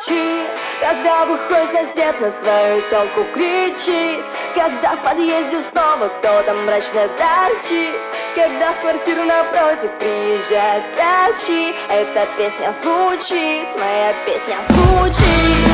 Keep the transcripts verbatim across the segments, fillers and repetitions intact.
Молчи, когда бухой сосед на свою тёлку кричит, когда в подъезде снова кто-то мрачно торчит, когда в квартиру напротив приезжают врачи. Эта песня звучит, моя песня звучит.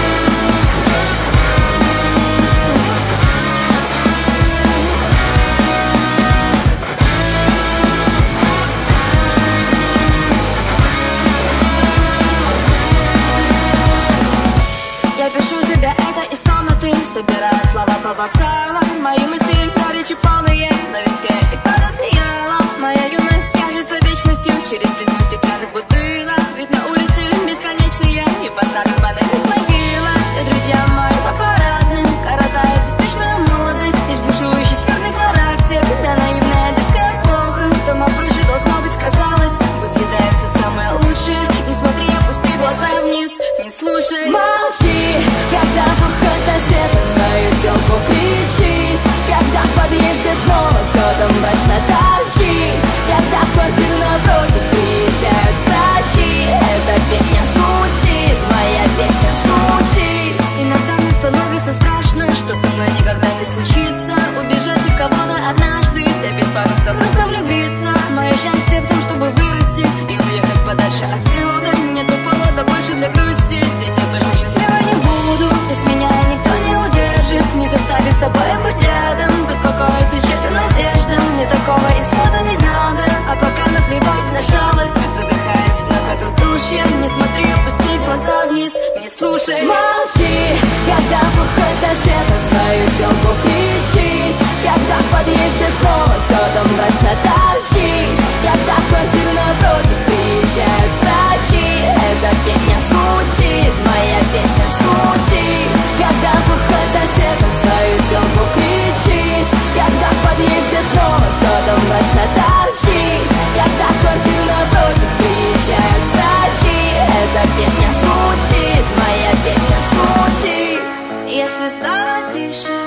Я пишу тебе это из комнаты, собирая слова по вокзалам. Мои мысли горечи полные, на виске и под одеялом. Моя юность кажется вечностью через призму стеклянных бутылок. Ведь на улице бесконечные и посадок панельных могилах. Все друзья мои по парадным коротают беспечную молодость. Есть бушующий скверный характер, когда наивная детская эпоха. Дома проще должно быть, казалось, будь съедается самое лучшее. Не смотри, опусти глаза вниз, не слушай. Молчи, когда бухой сосед на свою тёлку кричит, когда в подъезде снова кто-то мрачно торчит, когда в квартиру напротив приезжают врачи. Эта песня звучит, моя песня звучит. Иногда мне становится страшно, что со мной никогда не случится убежать от кого-то однажды, да без памятства просто влюбиться. Мое счастье в том, чтобы вырасти и уехать подальше отсюда. Нету повода больше для грусти, здесь я точно счастливой не буду. Здесь меня никто не удержит, не заставит собой быть рядом. Тут покоится чья-то надежда, мне такого исхода не надо. А пока наплевать на жалость, задыхаясь вновь от удушья. Не смотри, опусти глаза вниз, не слушай. Молчи, когда бухой сосед на свою тёлку кричит, когда в подъезде снова кто-то мрачно торчит, когда в квартиру напротив приезжают врачи. Эта песня звучит, моя песня звучит. Когда бухой сосед на свою тёлку кричит, когда в подъезде снова кто-то мрачно торчит, когда в квартиру напротив приезжают врачи. Эта песня звучит, моя песня звучит. Если стало тише,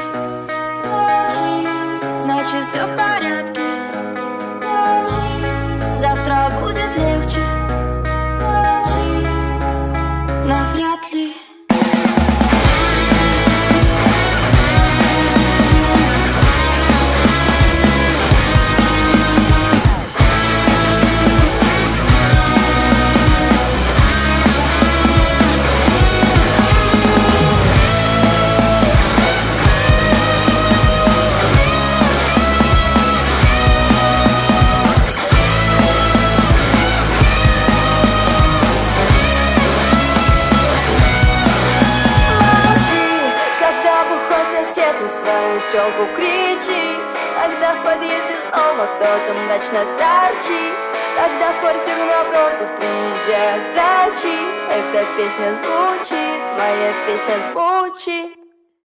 значит все в порядке. Завтра будет легче, навряд ли. На свою тёлку кричит, когда в подъезде снова кто-то мрачно торчит, когда в квартиру напротив приезжают врачи. Эта песня звучит, моя песня звучит.